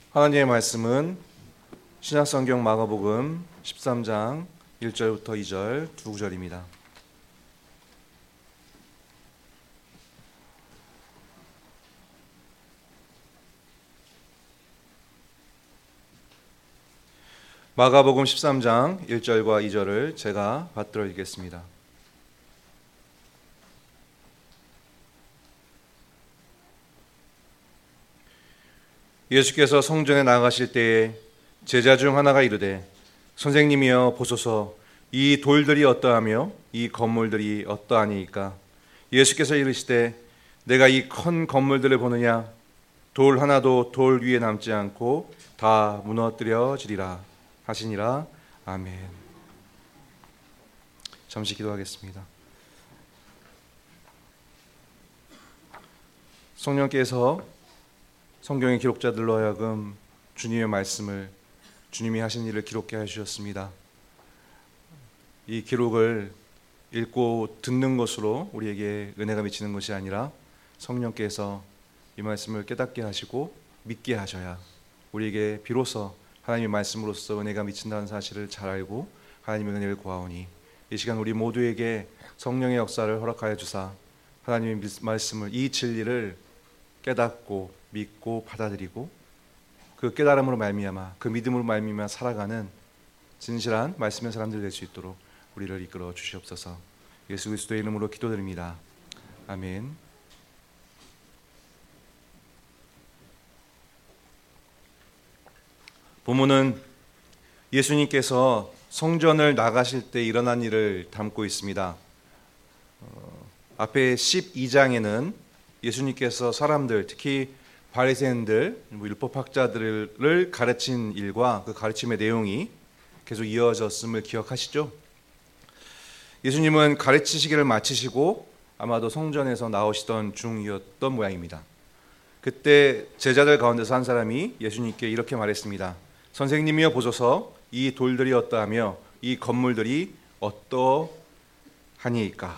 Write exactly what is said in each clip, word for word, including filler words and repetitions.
하나님의 말씀은 신약성경 마가복음 십삼 장 일 절부터 이 절 두 구절입니다. 마가복음 십삼 장 일 절과 이 절을 제가 받들어 읽겠습니다. 예수께서 성전에 나가실 때에 제자 중 하나가 이르되 선생님이여 보소서 이 돌들이 어떠하며 이 건물들이 어떠하니이까. 예수께서 이르시되 내가 이 큰 건물들을 보느냐. 돌 하나도 돌 위에 남지 않고 다 무너뜨려지리라 하시니라. 아멘. 잠시 기도하겠습니다. 성령께서 성경의 기록자들로 하여금 주님의 말씀을, 주님이 하신 일을 기록해 주셨습니다. 이 기록을 읽고 듣는 것으로 우리에게 은혜가 미치는 것이 아니라 성령께서 이 말씀을 깨닫게 하시고 믿게 하셔야 우리에게 비로소 하나님의 말씀으로서 은혜가 미친다는 사실을 잘 알고 하나님의 은혜를 구하오니, 이 시간 우리 모두에게 성령의 역사를 허락하여 주사 하나님의 말씀을, 이 진리를 깨닫고 믿고 받아들이고 그 깨달음으로 말미암아, 그 믿음으로 말미암아 살아가는 진실한 말씀의 사람들 될 수 있도록 우리를 이끌어 주시옵소서. 예수 그리스도의 이름으로 기도드립니다. 아멘. 본문은 예수님께서 성전을 나가실 때 일어난 일을 담고 있습니다. 어, 앞에 십이 장에는 예수님께서 사람들, 특히 바리새인들, 율법학자들을 가르친 일과 그 가르침의 내용이 계속 이어졌음을 기억하시죠? 예수님은 가르치시기를 마치시고 아마도 성전에서 나오시던 중이었던 모양입니다. 그때 제자들 가운데서 한 사람이 예수님께 이렇게 말했습니다. 선생님이여 보소서 이 돌들이 어떠하며 이 건물들이 어떠하니이까.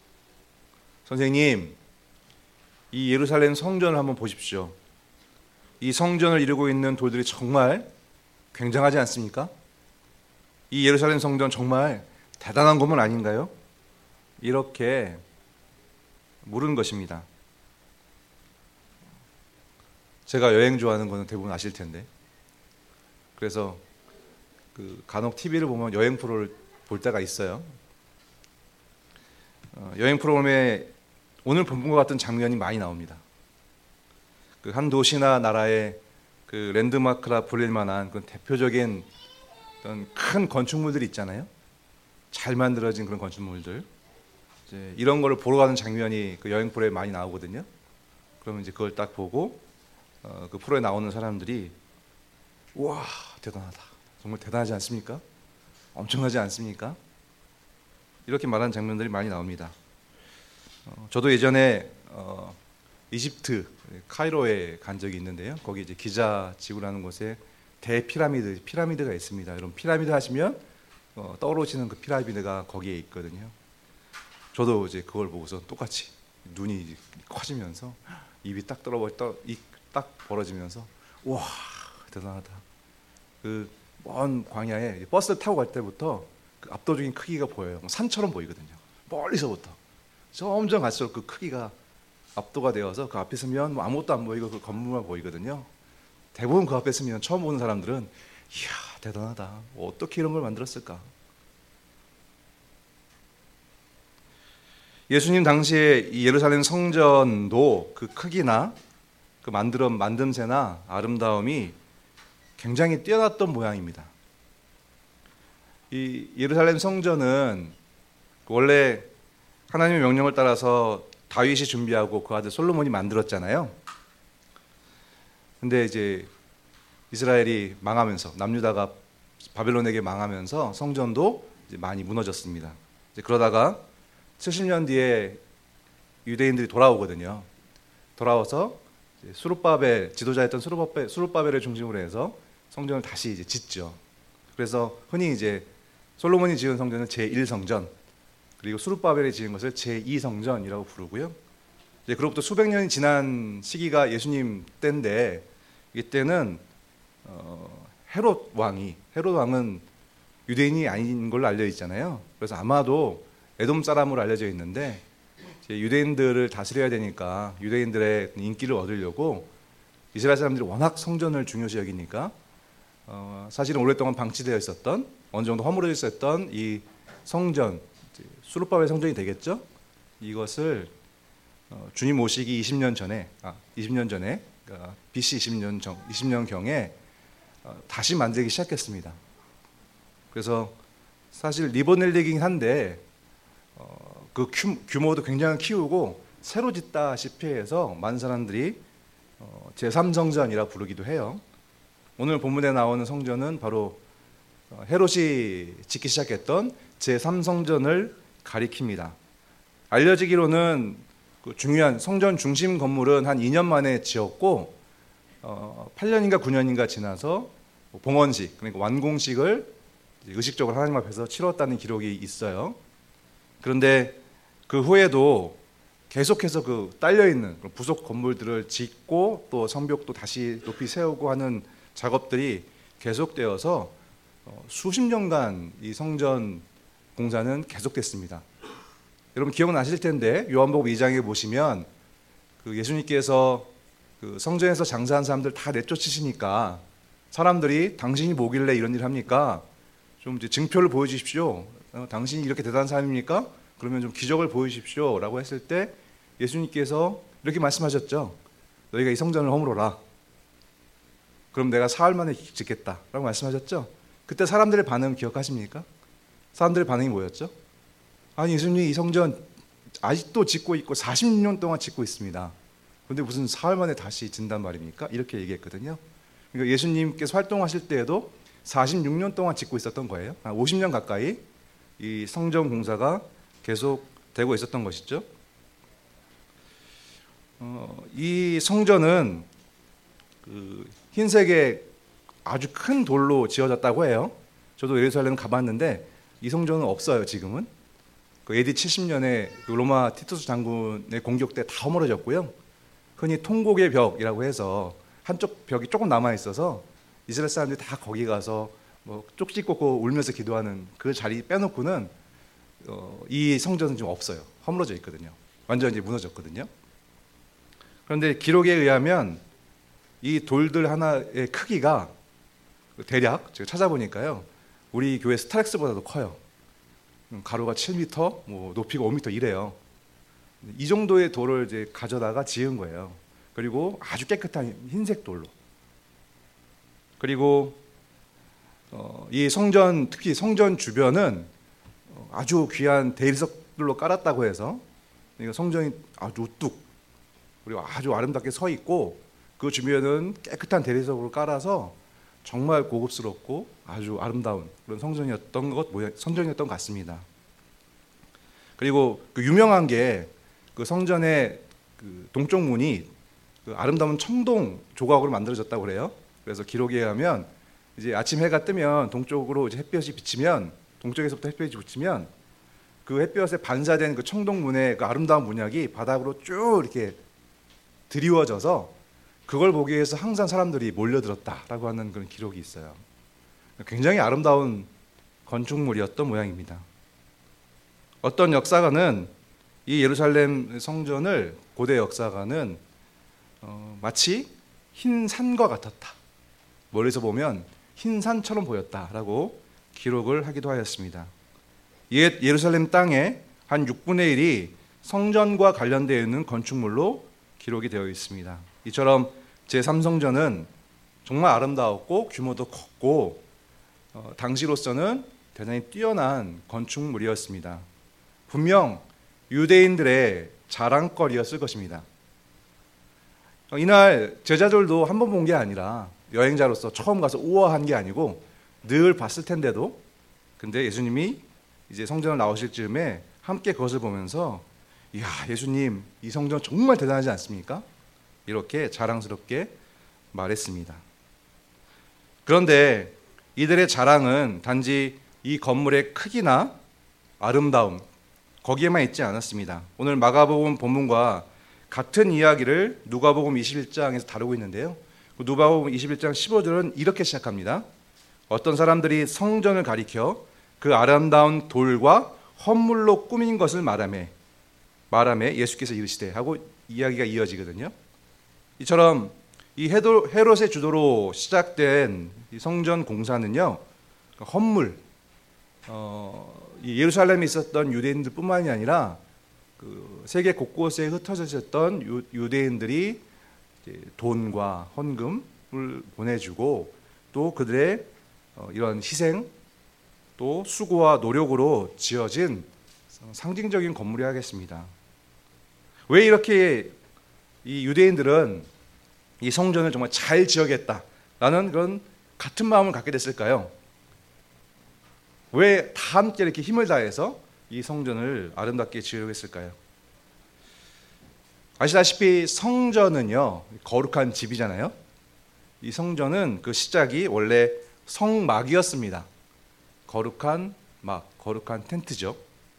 선생님, 이 예루살렘 성전을 한번 보십시오. 이 성전을 이루고 있는 돌들이 정말 굉장하지 않습니까? 이 예루살렘 성전 정말 대단한 건물 아닌가요? 이렇게 물은 것입니다. 제가 여행 좋아하는 거는 대부분 아실 텐데, 그래서 그 간혹 티비를 보면 여행 프로를 볼 때가 있어요. 어, 여행 프로그램에 오늘 본 것 같은 장면이 많이 나옵니다. 그 한 도시나 나라의 그 랜드마크라 불릴 만한 그 대표적인 어떤 큰 건축물들이 있잖아요. 잘 만들어진 그런 건축물들. 이제 이런 거를 보러 가는 장면이 그 여행 프로에 많이 나오거든요. 그러면 이제 그걸 딱 보고 어, 그 프로에 나오는 사람들이 우와 대단하다, 정말 대단하지 않습니까? 엄청나지 않습니까? 이렇게 말하는 장면들이 많이 나옵니다. 어, 저도 예전에 어, 이집트 카이로에 간 적이 있는데요. 거기 이제 기자 지구라는 곳에 대피라미드, 피라미드가 있습니다. 여러분 피라미드 하시면 어, 떠오르시는 그 피라미드가 거기에 있거든요. 저도 이제 그걸 보고서 똑같이 눈이 커지면서 입이 딱 떨어버, 입 딱 벌어지면서 와 대단하다. 그 먼 광야에 버스를 타고 갈 때부터 그 압도적인 크기가 보여요. 산처럼 보이거든요. 멀리서부터 점점 갈수록 그 크기가 압도가 되어서 그 앞에 서면 뭐 아무것도 안 보이고 그 건물만 보이거든요. 대부분 그 앞에 서면 처음 보는 사람들은 이야 대단하다, 어떻게 이런 걸 만들었을까. 예수님 당시에 이 예루살렘 성전도 그 크기나 그 만들어 만듦새나 아름다움이 굉장히 뛰어났던 모양입니다. 이 예루살렘 성전은 원래 하나님의 명령을 따라서 다윗이 준비하고 그 아들 솔로몬이 만들었잖아요. 근데 이제 이스라엘이 망하면서, 남유다가 바벨론에게 망하면서 성전도 이제 많이 무너졌습니다. 이제 그러다가 칠십 년 뒤에 유대인들이 돌아오거든요. 돌아와서 수룹바벨, 지도자였던 수룹바벨, 수룹바벨을 중심으로 해서 성전을 다시 이제 짓죠. 그래서 흔히 이제 솔로몬이 지은 성전은 제일 성전, 그리고 수룹바벨이 지은 것을 제이 성전이라고 부르고요. 이제 그로부터 수백 년이 지난 시기가 예수님 때인데, 이때는 어, 헤롯 왕이 헤롯 왕은 유대인이 아닌 걸로 알려 있잖아요. 그래서 아마도 에돔 사람으로 알려져 있는데 이제 유대인들을 다스려야 되니까 유대인들의 인기를 얻으려고 이스라엘 사람들이 워낙 성전을 중요시 여기니까 어, 사실은 오랫동안 방치되어 있었던 어느 정도 허물어져 있었던 이 성전, 수르바벨 성전이 되겠죠. 이것을 어, 주님 오시기 이십 년 전에, 아, 이십 년 전에, 그러니까 비씨 이십 년 전, 이십 년 경에 어, 다시 만들기 시작했습니다. 그래서 사실 리버넬리긴 한데 어, 그 규, 규모도 굉장히 키우고 새로 짓다시피 해서 많은 사람들이 어, 제삼 성전이라 부르기도 해요. 오늘 본문에 나오는 성전은 바로 어, 헤롯이 짓기 시작했던 제삼 성전을 가리킵니다. 알려지기로는 그 중요한 성전 중심 건물은 한 이 년 만에 지었고 어, 팔 년인가 구 년인가 지나서 봉헌식, 그러니까 완공식을 의식적으로 하나님 앞에서 치렀다는 기록이 있어요. 그런데 그 후에도 계속해서 그 딸려있는 부속 건물들을 짓고 또 성벽도 다시 높이 세우고 하는 작업들이 계속되어서 수십 년간 이 성전 공사는 계속됐습니다. 여러분 기억나실 텐데 요한복음 이 장에 보시면 그 예수님께서 그 성전에서 장사한 사람들 다 내쫓으시니까 사람들이 당신이 뭐길래 이런 일을 합니까? 좀 이제 증표를 보여주십시오. 어, 당신이 이렇게 대단한 사람입니까? 그러면 좀 기적을 보여주십시오. 라고 했을 때 예수님께서 이렇게 말씀하셨죠. 너희가 이 성전을 허물어라. 그럼 내가 사흘 만에 짓겠다. 라고 말씀하셨죠. 그때 사람들의 반응 기억하십니까? 사람들의 반응이 뭐였죠? 아니 예수님 이 성전 아직도 짓고 있고 사십 년 동안 짓고 있습니다. 그런데 무슨 사흘 만에 다시 짓는단 말입니까? 이렇게 얘기했거든요. 그러니까 예수님께서 활동하실 때에도 사십육 년 동안 짓고 있었던 거예요. 한 오십 년 가까이 이 성전 공사가 계속 되고 있었던 것이죠. 어, 이 성전은 그 흰색의 아주 큰 돌로 지어졌다고 해요. 저도 예루살렘 가봤는데 이 성전은 없어요. 지금은 그 에이디 칠십 년에 그 로마 티투스 장군의 공격 때 다 허물어졌고요. 흔히 통곡의 벽이라고 해서 한쪽 벽이 조금 남아 있어서 이스라엘 사람들이 다 거기 가서 뭐 쪽지 꽂고 울면서 기도하는 그 자리 빼놓고는 어, 이 성전은 좀 없어요. 허물어져 있거든요. 완전 이제 무너졌거든요. 그런데 기록에 의하면 이 돌들 하나의 크기가 대략 제가 찾아보니까요, 우리 교회 스타렉스보다도 커요. 가로가 칠 미터, 뭐 높이가 오 미터 이래요. 이 정도의 돌을 이제 가져다가 지은 거예요. 그리고 아주 깨끗한 흰색 돌로. 그리고 어, 이 성전, 특히 성전 주변은 아주 귀한 대리석들로 깔았다고 해서 성전이 아주 우뚝 그리고 아주 아름답게 서 있고 그 주변은 깨끗한 대리석으로 깔아서 정말 고급스럽고 아주 아름다운 그런 성전이었던 것 성전이었던 것 같습니다. 그리고 그 유명한 게 그 성전의 그 동쪽 문이 그 아름다운 청동 조각으로 만들어졌다고 그래요. 그래서 기록에 의하면 이제 아침 해가 뜨면 동쪽으로 이제 햇볕이 비치면 동쪽에서부터 햇볕이 비치면 그 햇볕에 반사된 그 청동 문의 그 아름다운 문양이 바닥으로 쭉 이렇게 드리워져서 그걸 보기 위해서 항상 사람들이 몰려들었다라고 하는 그런 기록이 있어요. 굉장히 아름다운 건축물이었던 모양입니다. 어떤 역사가는 이 예루살렘 성전을 고대 역사가는 어, 마치 흰 산과 같았다. 멀리서 보면 흰 산처럼 보였다라고 기록을 하기도 하였습니다. 옛 예루살렘 땅의 한 육분의 일이 성전과 관련되어 있는 건축물로 기록이 되어 있습니다. 이처럼 제삼 성전은 정말 아름다웠고 규모도 컸고 어, 당시로서는 대단히 뛰어난 건축물이었습니다. 분명 유대인들의 자랑거리였을 것입니다. 어, 이날 제자들도 한 번 본 게 아니라 여행자로서 처음 가서 우아한 게 아니고 늘 봤을 텐데도 근데 예수님이 이제 성전을 나오실 즈음에 함께 그것을 보면서 이야 예수님 이 성전 정말 대단하지 않습니까? 이렇게 자랑스럽게 말했습니다. 그런데 이들의 자랑은 단지 이 건물의 크기나 아름다움 거기에만 있지 않았습니다. 오늘 마가복음 본문과 같은 이야기를 누가복음 이십일 장에서 다루고 있는데요. 누가복음 이십일 장 십오 절은 이렇게 시작합니다. 어떤 사람들이 성전을 가리켜 그 아름다운 돌과 헌물로 꾸민 것을 말하며 말하며 예수께서 이르시되 하고 이야기가 이어지거든요. 이처럼 이 헤롯의 주도로 시작된 이 성전 공사는요, 헌물, 어, 이 예루살렘에 있었던 유대인들뿐만이 아니라 그 세계 곳곳에 흩어져 있었던 유, 유대인들이 돈과 헌금을 보내주고 또 그들의 어, 이런 희생 또 수고와 노력으로 지어진 상징적인 건물이 하겠습니다. 왜 이렇게 이 유대인들은 이 성전을 정말 잘 지어야겠다라는 그런 같은 마음을 갖게 됐을까요? 왜 다 함께 이렇게 힘을 다해서 이 성전을 아름답게 지으려고 했을까요? 아시다시피 성전은요, 거룩한 집이잖아요. 이 성전은 그 시작이 원래 성막이었습니다. 거룩한 막, 거룩한 텐트죠.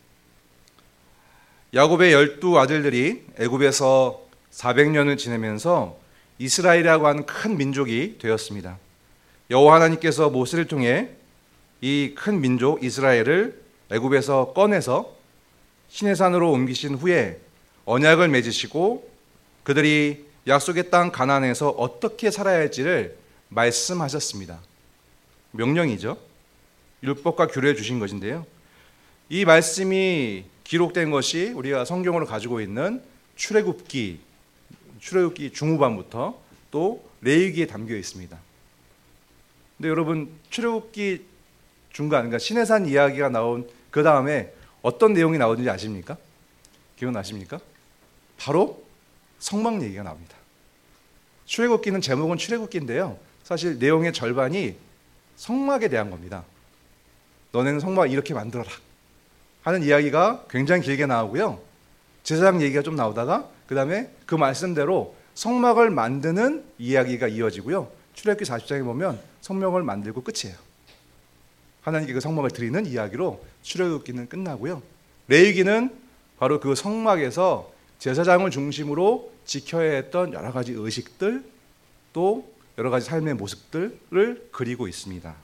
야곱의 열두 아들들이 애굽에서 사백 년을 지내면서 이스라엘이라고 하는 큰 민족이 되었습니다. 여호와 하나님께서 모세를 통해 이 큰 민족 이스라엘을 애굽에서 꺼내서 시내산으로 옮기신 후에 언약을 맺으시고 그들이 약속의 땅 가나안에서 어떻게 살아야 할지를 말씀하셨습니다. 명령이죠. 율법과 규례를 주신 것인데요. 이 말씀이 기록된 것이 우리가 성경으로 가지고 있는 출애굽기, 출애굽기 중후반부터 또 레위기에 담겨 있습니다. 근데 여러분, 출애굽기 중간, 그러니까 시내산 이야기가 나온 그 다음에 어떤 내용이 나오는지 아십니까? 기억나십니까? 바로 성막 얘기가 나옵니다. 출애굽기는 제목은 출애굽기인데요. 사실 내용의 절반이 성막에 대한 겁니다. 너네는 성막 이렇게 만들어라 하는 이야기가 굉장히 길게 나오고요. 제사장 얘기가 좀 나오다가 그 다음에 그 말씀대로 성막을 만드는 이야기가 이어지고요. 출애굽기 사십 장에 보면 성막을 만들고 끝이에요. 하나님께 그 성막을 드리는 이야기로 출애굽기는 끝나고요. 레위기는 바로 그 성막에서 제사장을 중심으로 지켜야 했던 여러 가지 의식들 또 여러 가지 삶의 모습들을 그리고 있습니다.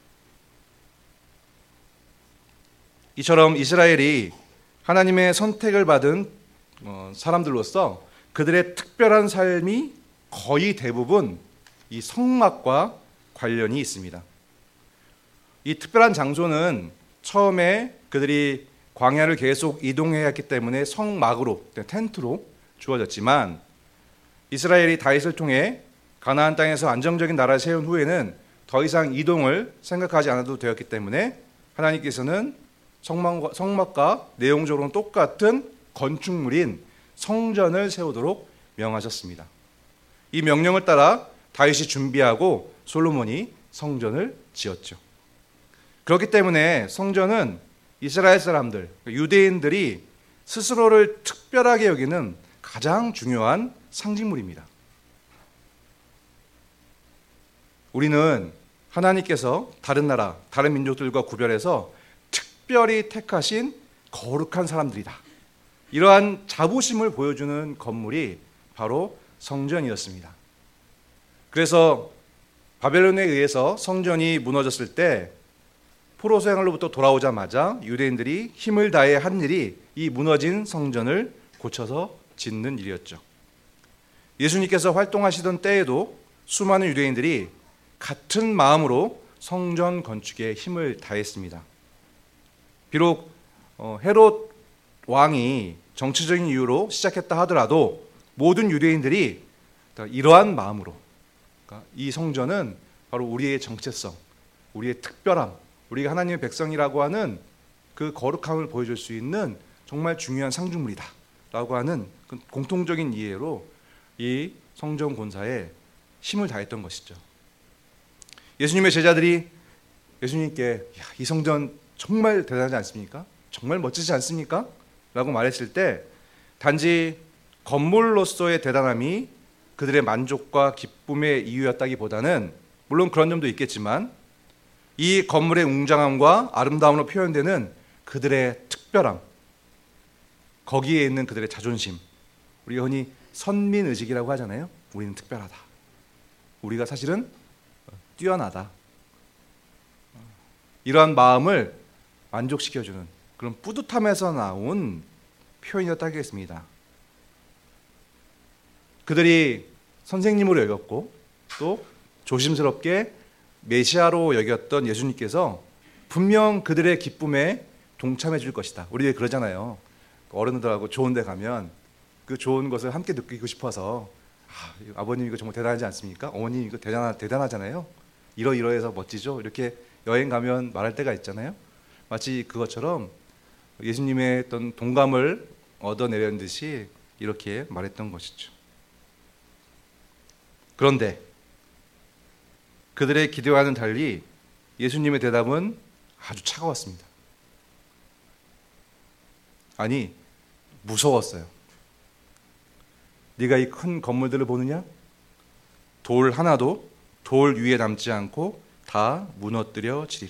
이처럼 이스라엘이 하나님의 선택을 받은 사람들로서 그들의 특별한 삶이 거의 대부분 이 성막과 관련이 있습니다. 이 특별한 장소는 처음에 그들이 광야를 계속 이동해야 했기 때문에 성막으로, 텐트로 주어졌지만 이스라엘이 다윗을 통해 가나안 땅에서 안정적인 나라를 세운 후에는 더 이상 이동을 생각하지 않아도 되었기 때문에 하나님께서는 성막과, 성막과 내용적으로는 똑같은 건축물인 성전을 세우도록 명하셨습니다. 이 명령을 따라 다윗이 준비하고 솔로몬이 성전을 지었죠. 그렇기 때문에 성전은 이스라엘 사람들, 유대인들이 스스로를 특별하게 여기는 가장 중요한 상징물입니다. 우리는 하나님께서 다른 나라, 다른 민족들과 구별해서 특별히 택하신 거룩한 사람들이다. 이러한 자부심을 보여주는 건물이 바로 성전이었습니다. 그래서 바벨론에 의해서 성전이 무너졌을 때 포로 생활로부터 돌아오자마자 유대인들이 힘을 다해 한 일이 이 무너진 성전을 고쳐서 짓는 일이었죠. 예수님께서 활동하시던 때에도 수많은 유대인들이 같은 마음으로 성전 건축에 힘을 다했습니다. 비록 헤롯 왕이 정치적인 이유로 시작했다 하더라도 모든 유대인들이 이러한 마음으로, 그러니까 이 성전은 바로 우리의 정체성, 우리의 특별함, 우리가 하나님의 백성이라고 하는 그 거룩함을 보여줄 수 있는 정말 중요한 상징물이다 라고 하는 그 공통적인 이해로 이 성전 공사에 힘을 다했던 것이죠. 예수님의 제자들이 예수님께 야, 이 성전 정말 대단하지 않습니까? 정말 멋지지 않습니까? 라고 말했을 때 단지 건물로서의 대단함이 그들의 만족과 기쁨의 이유였다기보다는 물론 그런 점도 있겠지만 이 건물의 웅장함과 아름다움으로 표현되는 그들의 특별함, 거기에 있는 그들의 자존심, 우리가 흔히 선민의식이라고 하잖아요. 우리는 특별하다. 우리가 사실은 뛰어나다. 이러한 마음을 만족시켜주는 그런 뿌듯함에서 나온 표현이었다 하겠습니다. 그들이 선생님으로 여겼고 또 조심스럽게 메시아로 여겼던 예수님께서 분명 그들의 기쁨에 동참해 줄 것이다. 우리 그러잖아요. 어른들하고 좋은 데 가면 그 좋은 것을 함께 느끼고 싶어서 아, 아버님 이거 정말 대단하지 않습니까? 어머님 이거 대단하, 대단하잖아요. 이러이러해서 멋지죠. 이렇게 여행 가면 말할 때가 있잖아요. 마치 그것처럼 예수님의 어떤 동감을 얻어내려는 듯이 이렇게 말했던 것이죠. 그런데 그들의 기대와는 달리 예수님의 대답은 아주 차가웠습니다. 아니, 무서웠어요. 네가 이 큰 건물들을 보느냐? 돌 하나도 돌 위에 남지 않고 다 무너뜨려지리라.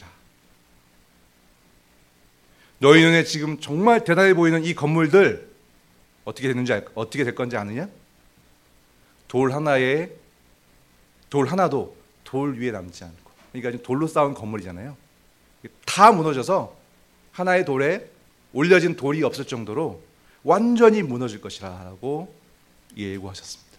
너희 눈에 지금 정말 대단해 보이는 이 건물들 어떻게 됐는지 알, 어떻게 될 건지 아느냐? 돌 하나에 돌 하나도 돌 위에 남지 않고, 그러니까 지금 돌로 쌓은 건물이잖아요. 다 무너져서 하나의 돌에 올려진 돌이 없을 정도로 완전히 무너질 것이라고 예고하셨습니다.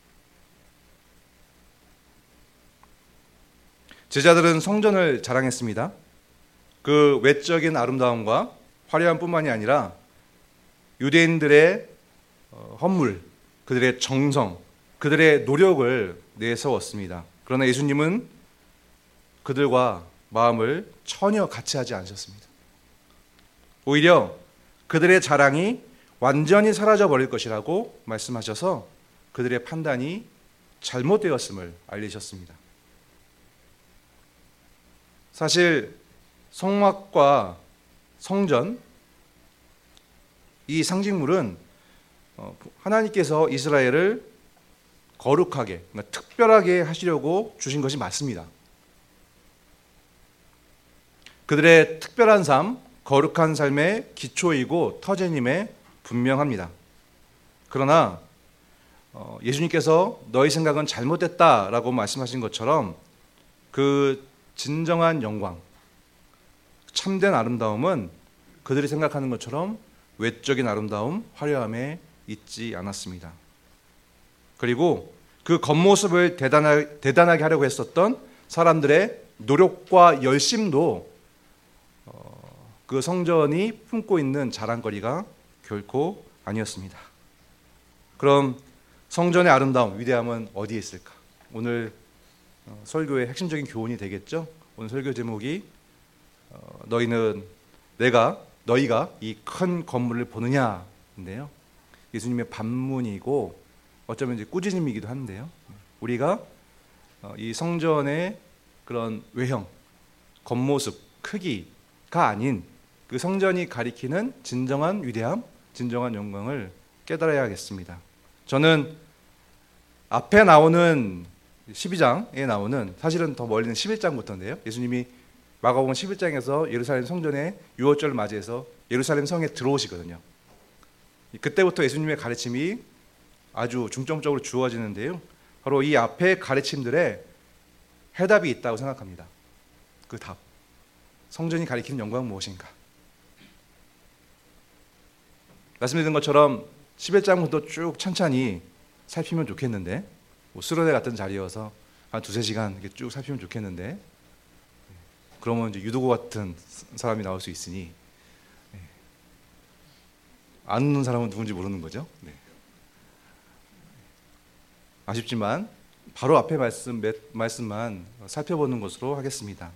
제자들은 성전을 자랑했습니다. 그 외적인 아름다움과 화려함뿐만이 아니라 유대인들의 헌물, 그들의 정성, 그들의 노력을 내세웠습니다. 그러나 예수님은 그들과 마음을 전혀 같이 하지 않으셨습니다. 오히려 그들의 자랑이 완전히 사라져 버릴 것이라고 말씀하셔서 그들의 판단이 잘못되었음을 알리셨습니다. 사실 성막과 성전, 이 상징물은 하나님께서 이스라엘을 거룩하게, 그러니까 특별하게 하시려고 주신 것이 맞습니다. 그들의 특별한 삶, 거룩한 삶의 기초이고 터전임에 분명합니다. 그러나 예수님께서 너희 생각은 잘못됐다라고 말씀하신 것처럼 그 진정한 영광, 참된 아름다움은 그들이 생각하는 것처럼 외적인 아름다움, 화려함에 있지 않았습니다. 그리고 그 겉모습을 대단하게, 대단하게 하려고 했었던 사람들의 노력과 열심도 그 성전이 품고 있는 자랑거리가 결코 아니었습니다. 그럼 성전의 아름다움, 위대함은 어디에 있을까? 오늘 설교의 핵심적인 교훈이 되겠죠? 오늘 설교 제목이 너희는 내가 너희가 이 큰 건물을 보느냐인데요. 예수님의 반문이고 어쩌면 이제 꾸짖음이기도 한데요. 우리가 이 성전의 그런 외형, 겉모습, 크기가 아닌 그 성전이 가리키는 진정한 위대함, 진정한 영광을 깨달아야겠습니다. 저는 앞에 나오는 십이 장에 나오는, 사실은 더 멀리는 십일 장부터인데요. 예수님이 마가복음 십일 장에서 예루살렘 성전에 유월절을 맞이해서 예루살렘 성에 들어오시거든요. 그때부터 예수님의 가르침이 아주 중점적으로 주어지는데요. 바로 이 앞에 가르침들의 해답이 있다고 생각합니다. 그 답. 성전이 가리키는 영광은 무엇인가? 말씀드린 것처럼 십일 장부터 쭉 천천히 살피면 좋겠는데, 뭐 수련회 같은 자리여서 한 두세 시간 이렇게 쭉 살피면 좋겠는데, 그러면 이제 유도고 같은 사람이 나올 수 있으니 아는 사람은 누군지 모르는 거죠. 네. 아쉽지만 바로 앞에 말씀, 말씀만 살펴보는 것으로 하겠습니다.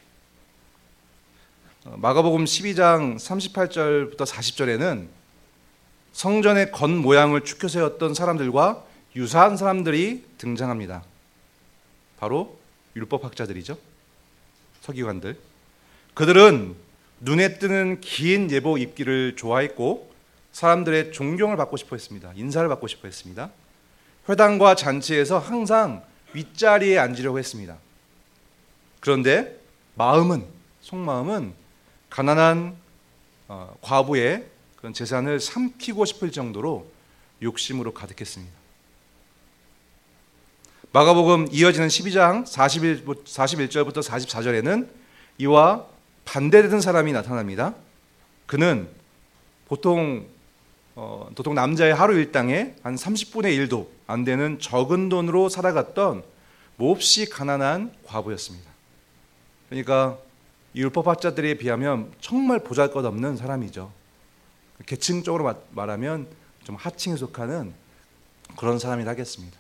마가복음 십이 장 삼십팔 절부터 사십 절에는 성전의 겉모양을 축혀 세웠던 사람들과 유사한 사람들이 등장합니다. 바로 율법학자들이죠. 서기관들. 그들은 눈에 띄는 긴 예복 입기를 좋아했고 사람들의 존경을 받고 싶어 했습니다. 인사를 받고 싶어 했습니다. 회당과 잔치에서 항상 윗자리에 앉으려고 했습니다. 그런데 마음은, 속마음은 가난한 어, 과부의 그런 재산을 삼키고 싶을 정도로 욕심으로 가득했습니다. 마가복음 이어지는 십이 장 사십일, 사십일 절부터 사십사 절에는 이와 반대되는 사람이 나타납니다. 그는 보통 어, 보통 남자의 하루 일당의 한 삼십분의 일도 안 되는 적은 돈으로 살아갔던 몹시 가난한 과부였습니다. 그러니까 이 율법학자들에 비하면 정말 보잘것없는 사람이죠. 계층적으로 말하면 좀 하층에 속하는 그런 사람이라 하겠습니다.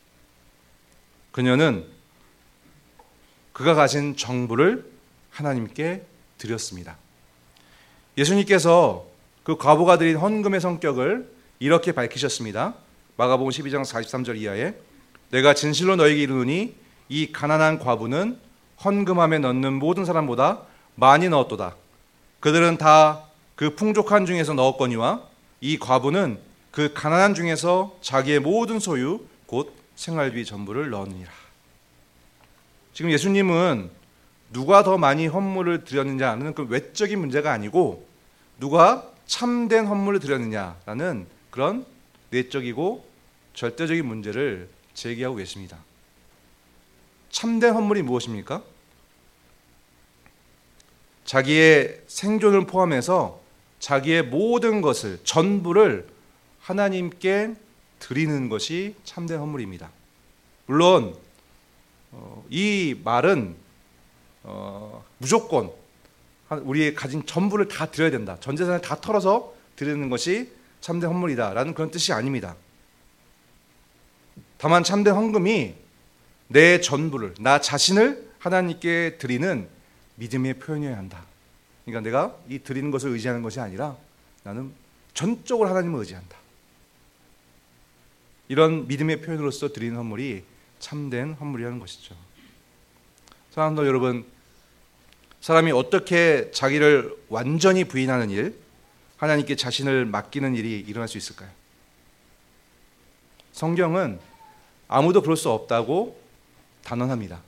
그녀는 그가 가진 정부를 하나님께 드렸습니다. 예수님께서 그 과부가 드린 헌금의 성격을 이렇게 밝히셨습니다. 마가복음 십이 장 사십삼 절 이하에 내가 진실로 너에게 이르노니 이 가난한 과부는 헌금함에 넣는 모든 사람보다 많이 넣었도다. 그들은 다 그 풍족한 중에서 넣었거니와 이 과부는 그 가난한 중에서 자기의 모든 소유 곧 생활비 전부를 넣으니라. 지금 예수님은 누가 더 많이 헌물을 드렸느냐 하는 그 외적인 문제가 아니고 누가 참된 헌물을 드렸느냐라는 그런 내적이고 절대적인 문제를 제기하고 계십니다. 참된 헌물이 무엇입니까? 자기의 생존을 포함해서 자기의 모든 것을 전부를 하나님께 드리는 것이 참된 헌물입니다. 물론 어, 이 말은 어, 무조건 우리의 가진 전부를 다 드려야 된다. 전 재산을 다 털어서 드리는 것이 참된 헌물이다라는 그런 뜻이 아닙니다. 다만 참된 헌금이 내 전부를, 나 자신을 하나님께 드리는 믿음의 표현이어야 한다. 그러니까 내가 이 드리는 것을 의지하는 것이 아니라 나는 전적으로 하나님을 의지한다. 이런 믿음의 표현으로서 드리는 헌물이 참된 헌물이라는 것이죠. 사랑하는 여러분, 사람이 어떻게 자기를 완전히 부인하는 일, 하나님께 자신을 맡기는 일이 일어날 수 있을까요? 성경은 아무도 그럴 수 없다고 단언합니다.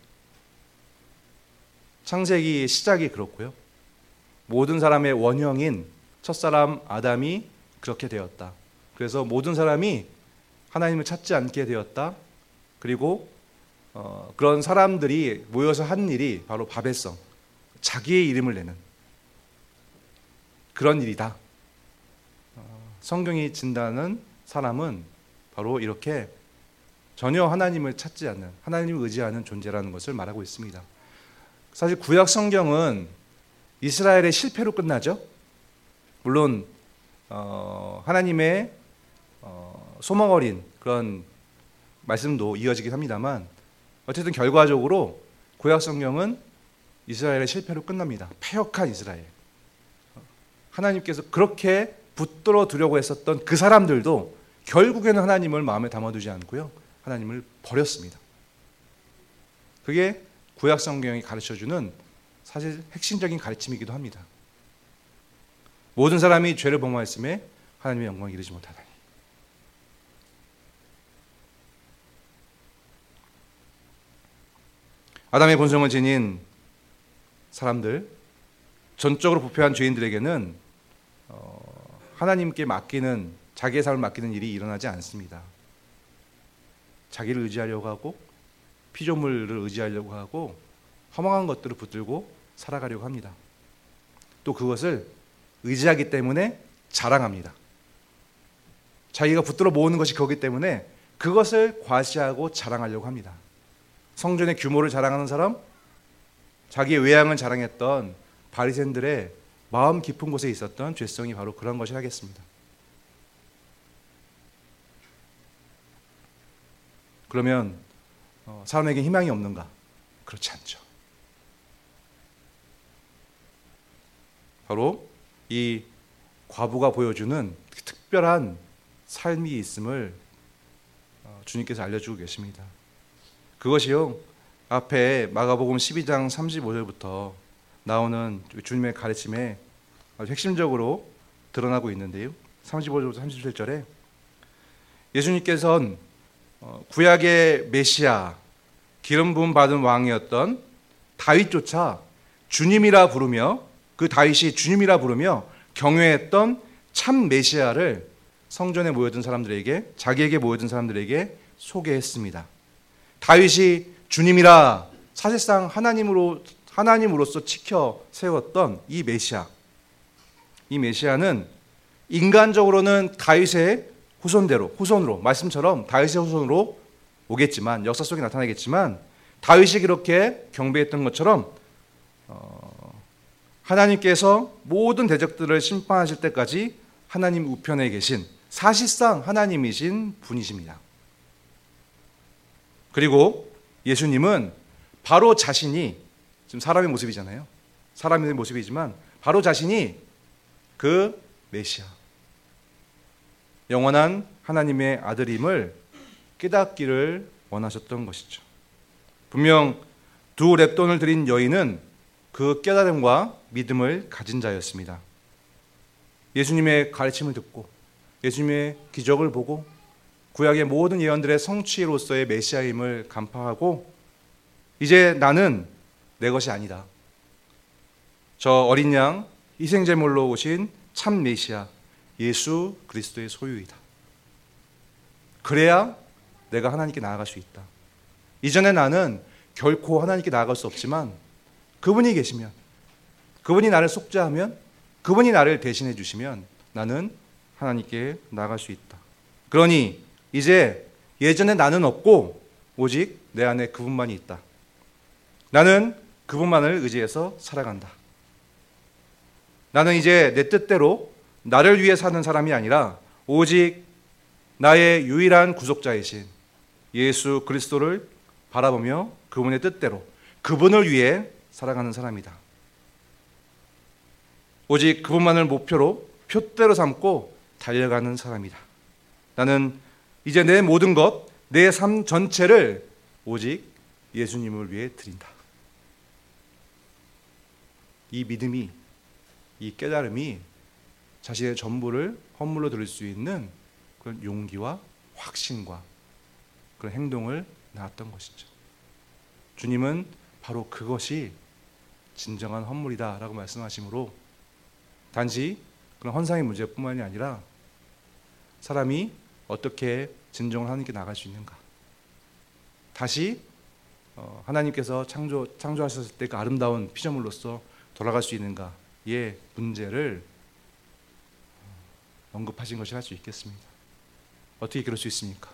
창세기 시작이 그렇고요. 모든 사람의 원형인 첫사람 아담이 그렇게 되었다. 그래서 모든 사람이 하나님을 찾지 않게 되었다. 그리고 어, 그런 사람들이 모여서 한 일이 바로 바벨성, 자기의 이름을 내는 그런 일이다. 어, 성경이 진단하는 사람은 바로 이렇게 전혀 하나님을 찾지 않는, 하나님을 의지하는 존재라는 것을 말하고 있습니다. 사실 구약 성경은 이스라엘의 실패로 끝나죠. 물론 어, 하나님의 어, 소망 어린 그런 말씀도 이어지긴 합니다만 어쨌든 결과적으로 구약 성경은 이스라엘의 실패로 끝납니다. 패역한 이스라엘. 하나님께서 그렇게 붙들어 두려고 했었던 그 사람들도 결국에는 하나님을 마음에 담아두지 않고요, 하나님을 버렸습니다. 그게 구약 성경이 가르쳐주는 사실 핵심적인 가르침이기도 합니다. 모든 사람이 죄를 범하였음에 하나님의 영광을 이루지 못하다니. 아담의 본성을 지닌 사람들, 전적으로 부패한 죄인들에게는 어, 하나님께 맡기는, 자기의 삶을 맡기는 일이 일어나지 않습니다. 자기를 의지하려고 하고 피조물을 의지하려고 하고 허망한 것들을 붙들고 살아가려고 합니다. 또 그것을 의지하기 때문에 자랑합니다. 자기가 붙들어 모으는 것이 그거기 때문에 그것을 과시하고 자랑하려고 합니다. 성전의 규모를 자랑하는 사람, 자기의 외양을 자랑했던 바리새인들의 마음 깊은 곳에 있었던 죄성이 바로 그런 것이 하겠습니다. 그러면 어, 사람에게 희망이 없는가? 그렇지 않죠. 바로 이 과부가 보여주는 특별한 삶이 있음을 주님께서 알려주고 계십니다. 그것이요, 앞에 마가복음 십이 장 삼십오 절부터 나오는 주님의 가르침에 아주 핵심적으로 드러나고 있는데요. 삼십오 절부터 삼십칠 절에 예수님께서는 구약의 메시아, 기름 부음 받은 왕이었던 다윗조차 주님이라 부르며, 그 다윗이 주님이라 부르며 경외했던 참 메시아를 성전에 모여든 사람들에게, 자기에게 모여든 사람들에게 소개했습니다. 다윗이 주님이라 사실상 하나님으로 하나님으로서 지켜 세웠던 이 메시아, 이 메시아는 인간적으로는 다윗의 후손대로, 후손으로, 말씀처럼 다윗의 후손으로 오겠지만, 역사 속에 나타나겠지만, 다윗이 그렇게 경배했던 것처럼 어, 하나님께서 모든 대적들을 심판하실 때까지 하나님 우편에 계신, 사실상 하나님이신 분이십니다. 그리고 예수님은 바로 자신이, 지금 사람의 모습이잖아요. 사람의 모습이지만 바로 자신이 그 메시아, 영원한 하나님의 아들임을 깨닫기를 원하셨던 것이죠. 분명 두 렙돈을 드린 여인은 그 깨달음과 믿음을 가진 자였습니다. 예수님의 가르침을 듣고 예수님의 기적을 보고 구약의 모든 예언들의 성취로서의 메시아임을 간파하고, 이제 나는 내 것이 아니다, 저 어린 양 희생제물로 오신 참 메시아 예수 그리스도의 소유이다, 그래야 내가 하나님께 나아갈 수 있다. 이전에 나는 결코 하나님께 나아갈 수 없지만 그분이 계시면, 그분이 나를 속죄하면, 그분이 나를 대신해 주시면 나는 하나님께 나아갈 수 있다. 그러니 이제 예전에 나는 없고 오직 내 안에 그분만이 있다. 나는 그분만을 의지해서 살아간다. 나는 이제 내 뜻대로 나를 위해 사는 사람이 아니라 오직 나의 유일한 구속자이신 예수 그리스도를 바라보며 그분의 뜻대로 그분을 위해 살아가는 사람이다. 오직 그분만을 목표로 표대로 삼고 달려가는 사람이다. 나는 이제 내 모든 것, 내 삶 전체를 오직 예수님을 위해 드린다. 이 믿음이, 이 깨달음이 자신의 전부를 헌물로 드릴 수 있는 그런 용기와 확신과 그런 행동을 낳았던 것이죠. 주님은 바로 그것이 진정한 헌물이다라고 말씀하시므로 단지 그런 헌상의 문제뿐만이 아니라 사람이 어떻게 진정을 하나님께 나갈 수 있는가, 다시 하나님께서 창조, 창조하셨을 때 그 아름다운 피조물로서 돌아갈 수 있는가의 문제를 언급하신 것이 할 수 있겠습니다. 어떻게 그럴 수 있습니까?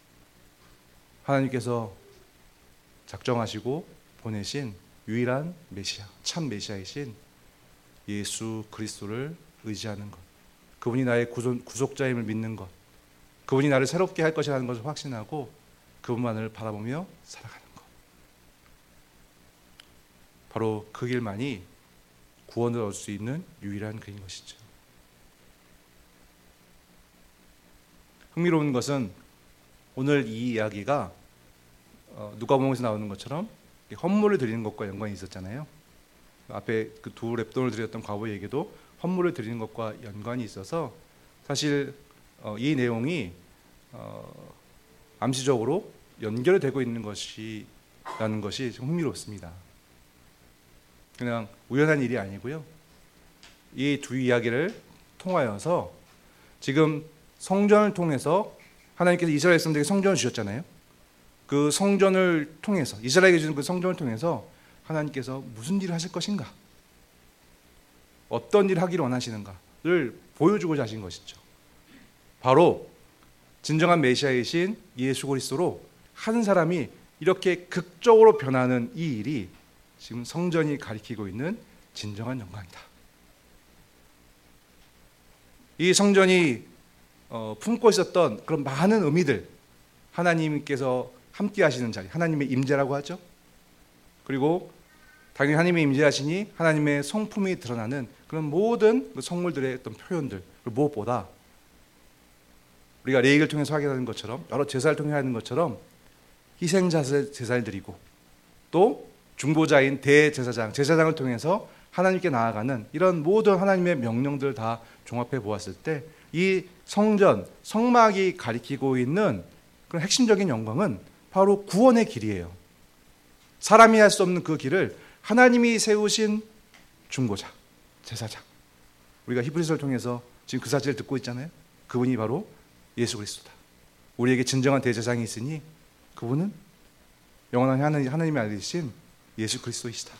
하나님께서 작정하시고 보내신 유일한 메시아, 참 메시아이신 예수 그리스도를 의지하는 것, 그분이 나의 구속자임을 믿는 것, 그분이 나를 새롭게 할 것이라는 것을 확신하고 그분만을 바라보며 살아가는 것, 바로 그 길만이 구원을 얻을 수 있는 유일한 길인 것이죠. 흥미로운 것은 오늘 이 이야기가 누가복음에서 나오는 것처럼 헌물을 드리는 것과 연관이 있었잖아요. 앞에 그 두 렙돈을 드렸던 과부에게도 헌물을 드리는 것과 연관이 있어서 사실 이 내용이 암시적으로 연결되고 있는 것이라는 것이 좀 흥미롭습니다. 그냥 우연한 일이 아니고요. 이 두 이야기를 통하여서 지금 성전을 통해서 하나님께서 이스라엘 백성들에게 성전을 주셨잖아요. 그 성전을 통해서, 이스라엘에게 주는 그 성전을 통해서 하나님께서 무슨 일을 하실 것인가, 어떤 일을 하기를 원하시는가를 보여주고자 하신 것이죠. 바로 진정한 메시아이신 예수 그리스도로 한 사람이 이렇게 극적으로 변하는 이 일이 지금 성전이 가리키고 있는 진정한 영광이다. 이 성전이 어, 품고 있었던 그런 많은 의미들, 하나님께서 함께 하시는 자리, 하나님의 임재라고 하죠. 그리고 당연히 하나님의 임재하시니 하나님의 성품이 드러나는 그런 모든 성물들의 어떤 표현들, 무엇보다 우리가 레위기를 통해서 하게 되는 것처럼, 여러 제사를 통해 하는 것처럼 희생자 제사를 드리고 또 중보자인 대제사장, 제사장을 통해서 하나님께 나아가는 이런 모든 하나님의 명령들을 다 종합해 보았을 때 이 성전, 성막이 가리키고 있는 그런 핵심적인 영광은 바로 구원의 길이에요. 사람이 할 수 없는 그 길을 하나님이 세우신 중보자, 제사장, 우리가 히브리서를 통해서 지금 그 사실을 듣고 있잖아요. 그분이 바로 예수 그리스도다. 우리에게 진정한 대제사장이 있으니 그분은 영원한 하나님, 하나님의 아들이신 예수 그리스도이시다.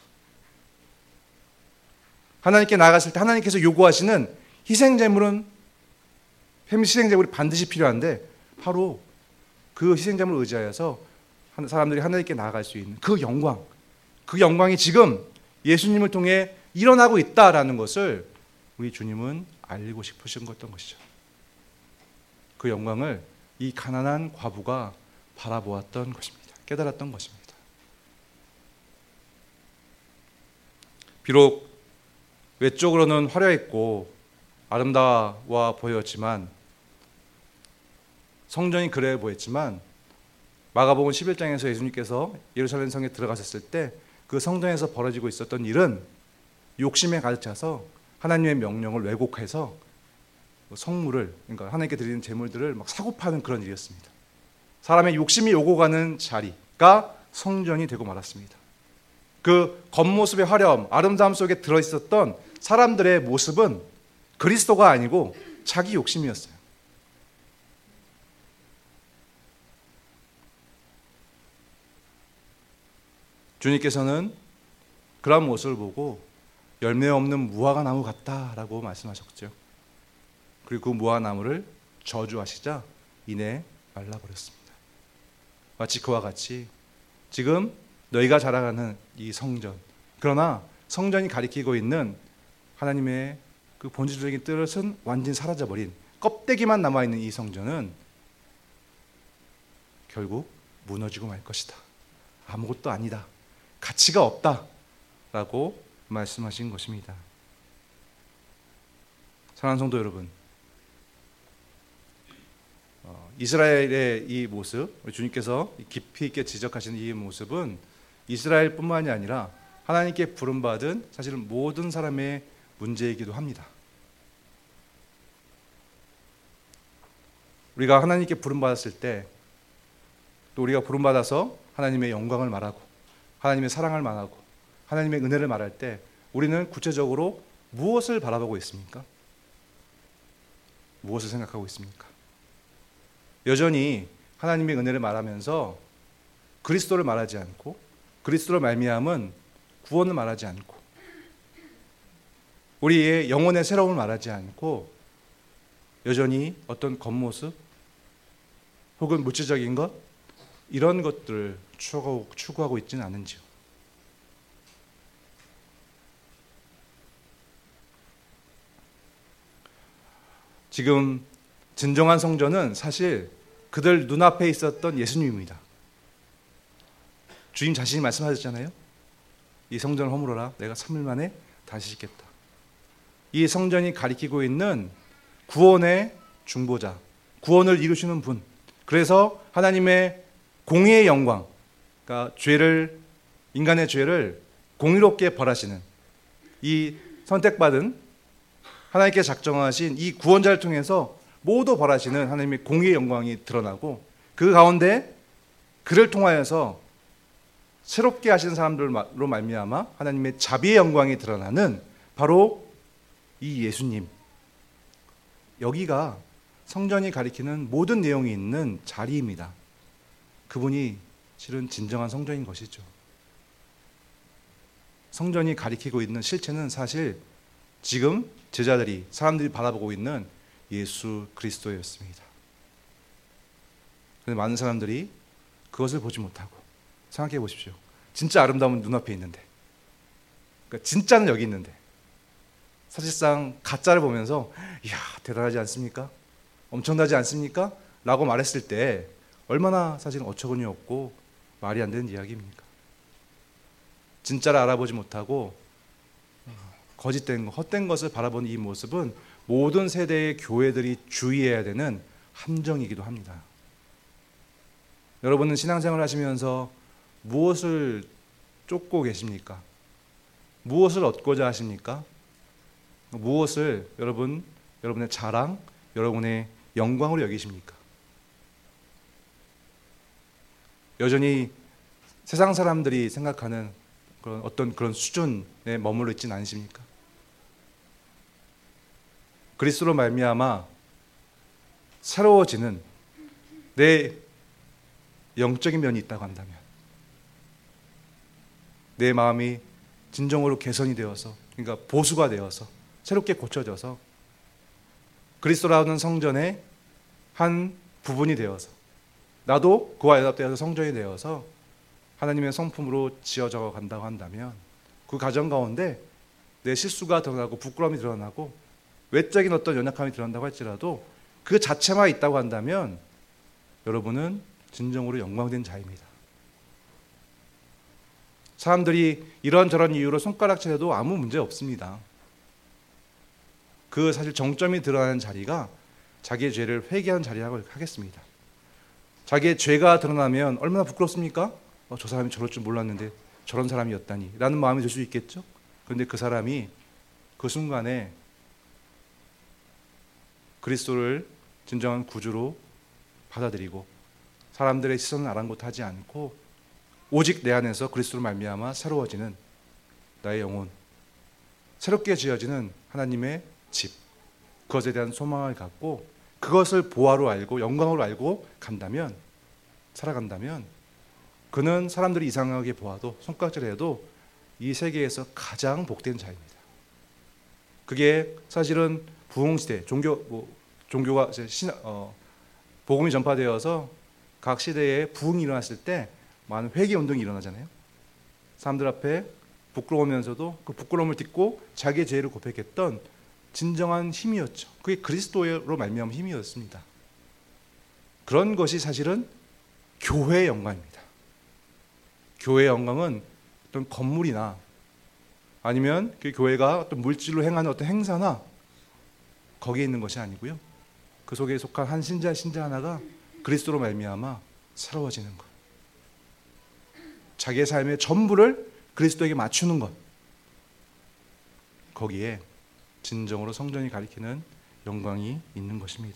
하나님께 나아갔을 때 하나님께서 요구하시는 희생제물은 희생제물이 반드시 필요한데 바로 그 희생제물을 의지하여서 사람들이 하나님께 나아갈 수 있는 그 영광, 그 영광이 지금 예수님을 통해 일어나고 있다라는 것을 우리 주님은 알리고 싶으신 것던 것이죠. 그 영광을 이 가난한 과부가 바라보았던 것입니다. 깨달았던 것입니다. 비록 외적으로는 화려했고 아름다워 보였지만, 성전이 그래 보였지만, 마가복음 십일 장에서 예수님께서 예루살렘 성에 들어가셨을 때 그 성전에서 벌어지고 있었던 일은 욕심에 가득 차서 하나님의 명령을 왜곡해서 성물을, 그러니까 하나님께 드리는 제물들을 막 사고 파는 그런 일이었습니다. 사람의 욕심이 오고 가는 자리가 성전이 되고 말았습니다. 그 겉모습의 화려함, 아름다움 속에 들어있었던 사람들의 모습은 그리스도가 아니고 자기 욕심이었어요. 주님께서는 그런 모습을 보고 열매 없는 무화과나무 같다라고 말씀하셨죠. 그리고 그 무화과나무를 저주하시자 이내 말라버렸습니다. 마치 그와 같이 지금 너희가 자랑하는 이 성전, 그러나 성전이 가리키고 있는 하나님의 그 본질적인 뜻은 완전히 사라져버린 껍데기만 남아있는 이 성전은 결국 무너지고 말 것이다. 아무것도 아니다. 가치가 없다라고 말씀하신 것입니다. 사랑하는 성도 여러분, 어, 이스라엘의 이 모습, 주님께서 깊이 있게 지적하시는 이 모습은 이스라엘뿐만이 아니라 하나님께 부름받은 사실은 모든 사람의 문제이기도 합니다. 우리가 하나님께 부름받았을 때, 또 우리가 부름받아서 하나님의 영광을 말하고 하나님의 사랑을 말하고 하나님의 은혜를 말할 때 우리는 구체적으로 무엇을 바라보고 있습니까? 무엇을 생각하고 있습니까? 여전히 하나님의 은혜를 말하면서 그리스도를 말하지 않고, 그리스도를 말미암은 구원을 말하지 않고, 우리의 영혼의 새로움을 말하지 않고 여전히 어떤 겉모습 혹은 물질적인 것, 이런 것들을 추구하고, 추구하고 있지는 않은지요. 지금 진정한 성전은 사실 그들 눈앞에 있었던 예수님입니다. 주님 자신이 말씀하셨잖아요. 이 성전을 허물어라. 내가 삼 일 만에 다시 짓겠다. 이 성전이 가리키고 있는 구원의 중보자, 구원을 이루시는 분, 그래서 하나님의 공의의 영광, 그러니까 죄를, 인간의 죄를 공의롭게 벌하시는 이 선택받은 하나님께 작정하신 이 구원자를 통해서 모두 벌하시는 하나님의 공의의 영광이 드러나고, 그 가운데 그를 통하여서 새롭게 하시는 사람들로 말미암아 하나님의 자비의 영광이 드러나는 바로 이 예수님, 여기가 성전이 가리키는 모든 내용이 있는 자리입니다. 그분이 실은 진정한 성전인 것이죠. 성전이 가리키고 있는 실체는 사실 지금 제자들이, 사람들이 바라보고 있는 예수 그리스도였습니다. 그런데 많은 사람들이 그것을 보지 못하고, 생각해 보십시오. 진짜 아름다움은 눈앞에 있는데, 그러니까 진짜는 여기 있는데 사실상 가짜를 보면서 이야 대단하지 않습니까? 엄청나지 않습니까? 라고 말했을 때 얼마나 사실은 어처구니 없고 말이 안 되는 이야기입니까? 진짜를 알아보지 못하고 거짓된 것, 헛된 것을 바라보는 이 모습은 모든 세대의 교회들이 주의해야 되는 함정이기도 합니다. 여러분은 신앙생활 하시면서 무엇을 쫓고 계십니까? 무엇을 얻고자 하십니까? 무엇을 여러분, 여러분의 자랑, 여러분의 영광으로 여기십니까? 여전히 세상 사람들이 생각하는 그런 어떤 그런 수준에 머물러 있지는 않으십니까? 그리스도로 말미암아 새로워지는 내 영적인 면이 있다고 한다면, 내 마음이 진정으로 개선이 되어서, 그러니까 보수가 되어서 새롭게 고쳐져서 그리스도라는 성전의 한 부분이 되어서 나도 그와 연합되어서 성전이 되어서 하나님의 성품으로 지어져 간다고 한다면, 그 가정 가운데 내 실수가 드러나고 부끄러움이 드러나고 외적인 어떤 연약함이 드러난다고 할지라도 그 자체만 있다고 한다면 여러분은 진정으로 영광된 자입니다. 사람들이 이런저런 이유로 손가락질해도 아무 문제 없습니다. 그 사실 정점이 드러나는 자리가 자기의 죄를 회개하는 자리라고 하겠습니다. 자기의 죄가 드러나면 얼마나 부끄럽습니까? 어, 저 사람이 저럴 줄 몰랐는데 저런 사람이었다니 라는 마음이 들 수 있겠죠. 그런데 그 사람이 그 순간에 그리스도를 진정한 구주로 받아들이고 사람들의 시선을 아랑곳하지 않고 오직 내 안에서 그리스도로 말미암아 새로워지는 나의 영혼, 새롭게 지어지는 하나님의 집, 그것에 대한 소망을 갖고 그것을 보화로 알고 영광으로 알고 간다면, 살아간다면 그는 사람들이 이상하게 보아도 손가락질해도 이 세계에서 가장 복된 자입니다. 그게 사실은 부흥시대, 종교, 뭐, 종교가 신, 어, 복음이 전파되어서 각 시대에 부흥이 일어났을 때 많은 회개 운동이 일어나잖아요. 사람들 앞에 부끄러우면서도 그 부끄러움을 딛고 자기의 죄를 고백했던 진정한 힘이었죠. 그게 그리스도로 말미암은 힘이었습니다. 그런 것이 사실은 교회의 영광입니다. 교회의 영광은 어떤 건물이나 아니면 그 교회가 어떤 물질로 행하는 어떤 행사나 거기에 있는 것이 아니고요. 그 속에 속한 한 신자 신자 하나가 그리스도로 말미암아 새로워지는 것. 자기의 삶의 전부를 그리스도에게 맞추는 것. 거기에 진정으로 성전이 가리키는 영광이 있는 것입니다.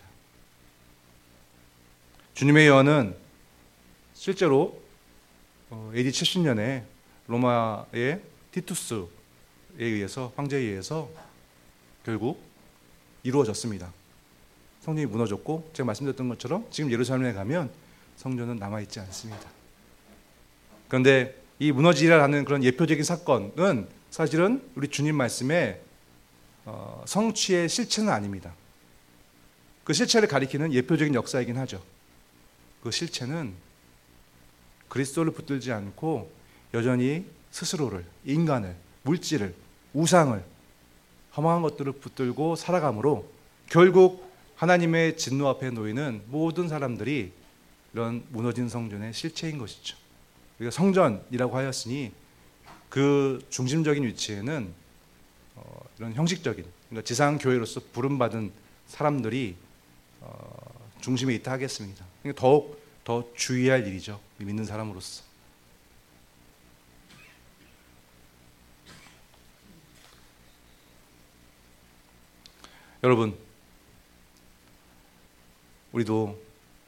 주님의 예언은 실제로 에이디 칠십 년에 로마의 티투스에 의해서, 황제에 의해서 결국 이루어졌습니다. 성전이 무너졌고 제가 말씀드렸던 것처럼 지금 예루살렘에 가면 성전은 남아있지 않습니다. 그런데 이 무너지리라는 그런 예표적인 사건은 사실은 우리 주님 말씀에 어, 성취의 실체는 아닙니다. 그 실체를 가리키는 예표적인 역사이긴 하죠. 그 실체는 그리스도를 붙들지 않고 여전히 스스로를, 인간을, 물질을, 우상을, 허망한 것들을 붙들고 살아감으로 결국 하나님의 진노 앞에 놓이는 모든 사람들이 이런 무너진 성전의 실체인 것이죠. 우리가 성전이라고 하였으니 그 중심적인 위치에는 어, 이런 형식적인, 그러니까 지상교회로서 부름받은 사람들이 어, 중심에 있다 하겠습니다. 그러니까 더욱 더 주의할 일이죠. 믿는 사람으로서. 여러분, 우리도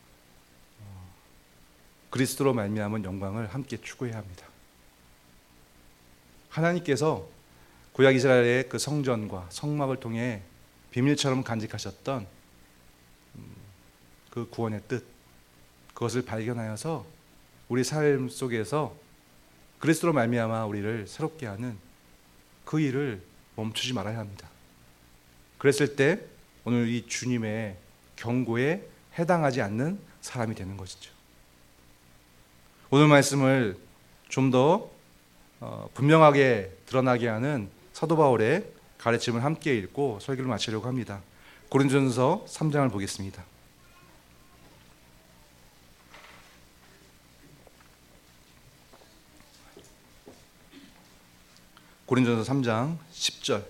그리스도로 말미암은 영광을 함께 추구해야 합니다. 하나님께서 구약 이스라엘의 그 성전과 성막을 통해 비밀처럼 간직하셨던 그 구원의 뜻, 그것을 발견하여서 우리 삶 속에서 그리스도로 말미암아 우리를 새롭게 하는 그 일을 멈추지 말아야 합니다. 그랬을 때 오늘 이 주님의 경고에 해당하지 않는 사람이 되는 것이죠. 오늘 말씀을 좀 더 분명하게 드러나게 하는 사도 바울의 가르침을 함께 읽고 설교를 마치려고 합니다. 고린도전서 삼 장을 보겠습니다. 고린도전서 삼 장 십 절.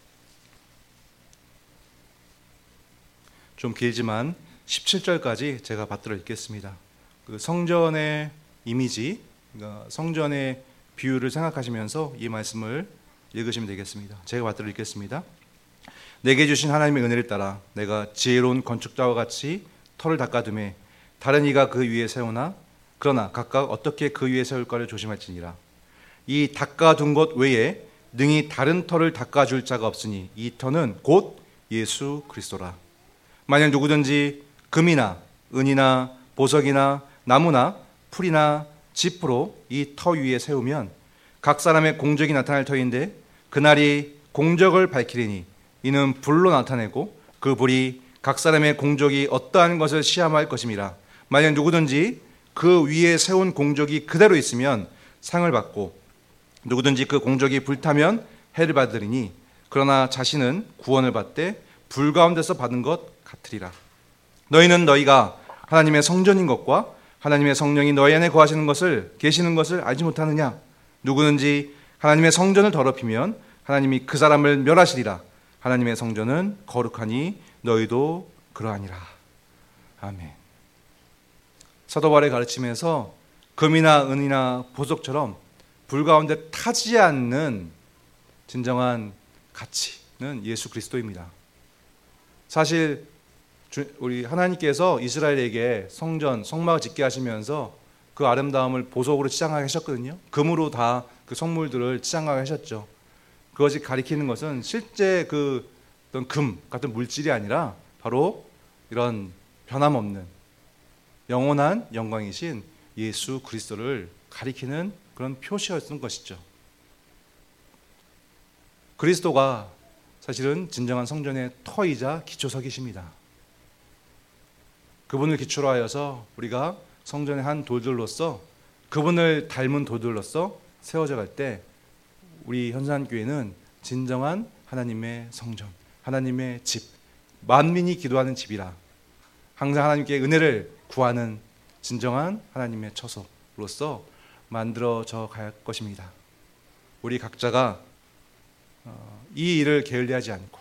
좀 길지만 십칠 절까지 제가 받들어 읽겠습니다. 그 성전의 이미지, 그러니까 성전의 비유를 생각하시면서 이 말씀을 읽으시면 되겠습니다. 제가 받들어 읽겠습니다. 내게 주신 하나님의 은혜를 따라 내가 지혜로운 건축자와 같이 터를 닦아두매 다른 이가 그 위에 세우나 그러나 각각 어떻게 그 위에 세울까를 조심할지니라. 이 닦아둔 것 외에 능히 다른 터를 닦아줄 자가 없으니 이 터는 곧 예수 그리스도라. 만약 누구든지 금이나 은이나 보석이나 나무나 풀이나 지프로 이 터 위에 세우면 각 사람의 공적이 나타날 터인데 그날이 공적을 밝히리니 이는 불로 나타내고 그 불이 각 사람의 공적이 어떠한 것을 시험할 것임이라. 만약 누구든지 그 위에 세운 공적이 그대로 있으면 상을 받고 누구든지 그 공적이 불타면 해를 받으리니 그러나 자신은 구원을 받되 불 가운데서 받은 것 같으리라. 너희는 너희가 하나님의 성전인 것과 하나님의 성령이 너희 안에 거하시는 것을 계시는 것을 알지 못하느냐? 누구든지 하나님의 성전을 더럽히면 하나님이 그 사람을 멸하시리라. 하나님의 성전은 거룩하니 너희도 그러하니라. 아멘. 사도 바울의 가르침에서 금이나 은이나 보석처럼 불 가운데 타지 않는 진정한 가치는 예수 그리스도입니다. 사실 우리 하나님께서 이스라엘에게 성전, 성막을 짓게 하시면서 그 아름다움을 보석으로 치장하게 하셨거든요. 금으로 다 그 성물들을 치장하게 하셨죠. 그것이 가리키는 것은 실제 그 어떤 금 같은 물질이 아니라 바로 이런 변함없는 영원한 영광이신 예수 그리스도를 가리키는 그런 표시였던 것이죠. 그리스도가 사실은 진정한 성전의 터이자 기초석이십니다. 그분을 기초로 하여서 우리가 성전의 한 돌들로서 그분을 닮은 돌들로서 세워져 갈 때 우리 현산교회는 진정한 하나님의 성전, 하나님의 집, 만민이 기도하는 집이라 항상 하나님께 은혜를 구하는 진정한 하나님의 처소로서 만들어져 갈 것입니다. 우리 각자가 이 일을 게을리하지 않고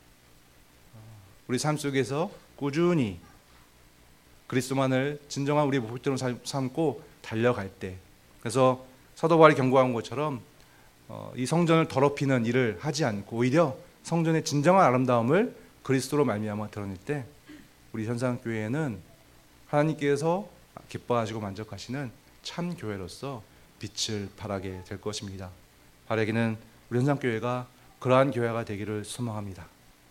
우리 삶 속에서 꾸준히 그리스도만을 진정한 우리 목표로 삼고 달려갈 때, 그래서 사도 바울이 경고한 것처럼 이 성전을 더럽히는 일을 하지 않고 오히려 성전의 진정한 아름다움을 그리스도로 말미암아 드러낼 때 우리 현상교회는 하나님께서 기뻐하시고 만족하시는 참 교회로서 빛을 발하게 될 것입니다. 바라기는 우리 현상교회가 그러한 교회가 되기를 소망합니다.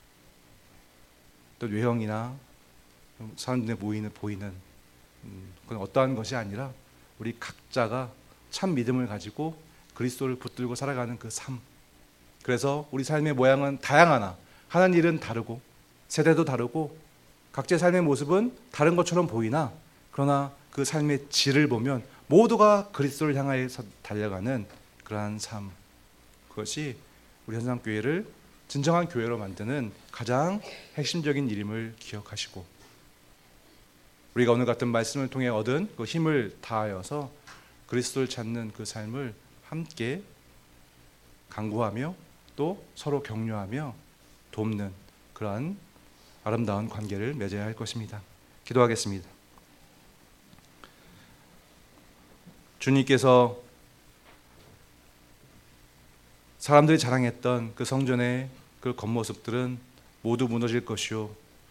또 외형이나 사람들의 모이는 보이는 그건 어떠한 것이 아니라 우리 각자가 참 믿음을 가지고 그리스도를 붙들고 살아가는 그 삶. 그래서 우리 삶의 모양은 다양하나 하는 일은 다르고 세대도 다르고 각자의 삶의 모습은 다른 것처럼 보이나 그러나 그 삶의 질을 보면 모두가 그리스도를 향하여 달려가는 그러한 삶. 그것이 우리 현상교회를 진정한 교회로 만드는 가장 핵심적인 일임을 기억하시고 우리가 오늘 같은 말씀을 통해 얻은 그 힘을 다하여서 그리스도를 찾는 그 삶을 함께 강구하며 또 서로 격려하며 돕는 그러한 아름다운 관계를 맺어야 할 것입니다. 기도하겠습니다. 주님께서 사람들이 자랑했던 그 성전의 그 겉모습들은 모두 무너질 것이요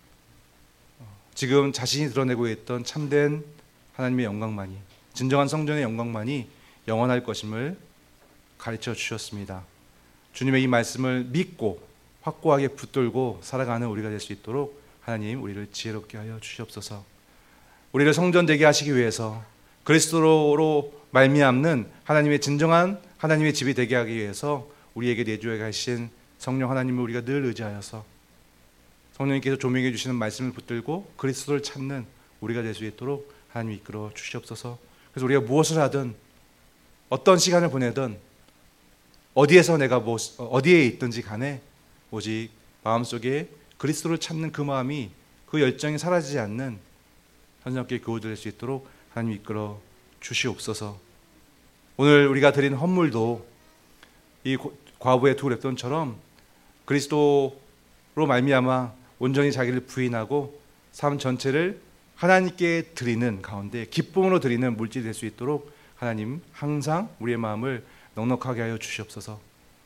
지금 자신이 드러내고 있던 참된 하나님의 영광만이 진정한 성전의 영광만이 영원할 것임을 가르쳐 주셨습니다. 주님의 이 말씀을 믿고 확고하게 붙들고 살아가는 우리가 될 수 있도록 하나님 우리를 지혜롭게 하여 주시옵소서. 우리를 성전되게 하시기 위해서 그리스도로 말미암는 하나님의 진정한 하나님의 집이 되게 하기 위해서 우리에게 내주어 가신 성령 하나님을 우리가 늘 의지하여서 성령님께서 조명해 주시는 말씀을 붙들고 그리스도를 찾는 우리가 될 수 있도록 하나님 이끌어 주시옵소서. 그래서 우리가 무엇을 하든 어떤 시간을 보내든 어디에서 내가 뭐, 어디에 있든지 간에 오직 마음속에 그리스도를 찾는 그 마음이 그 열정이 사라지지 않는 현장교회 교우들 될 수 있도록 하나님 이끌어 주시옵소서. 오늘 우리가 드린 헌물도 이 과부의 두 랩돈처럼 그리스도로 말미암아 온전히 자기를 부인하고 삶 전체를 하나님께 드리는 가운데 기쁨으로 드리는 물질이 될 수 있도록 하나님 항상 우리의 마음을 넉넉하게 하여 주시옵소서.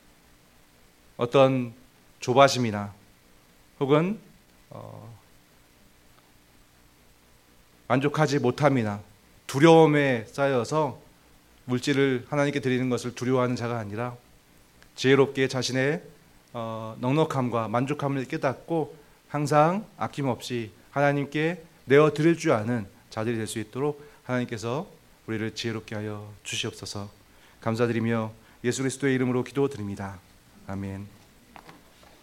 어떤 조바심이나 혹은 어, 만족하지 못함이나 두려움에 쌓여서 물질을 하나님께 드리는 것을 두려워하는 자가 아니라 지혜롭게 자신의 어, 넉넉함과 만족함을 깨닫고 항상 아낌없이 하나님께 내어 드릴 줄 아는 자들이 될 수 있도록 하나님께서 우리를 지혜롭게 하여 주시옵소서. 감사드리며 예수 그리스도의 이름으로 기도드립니다. 아멘.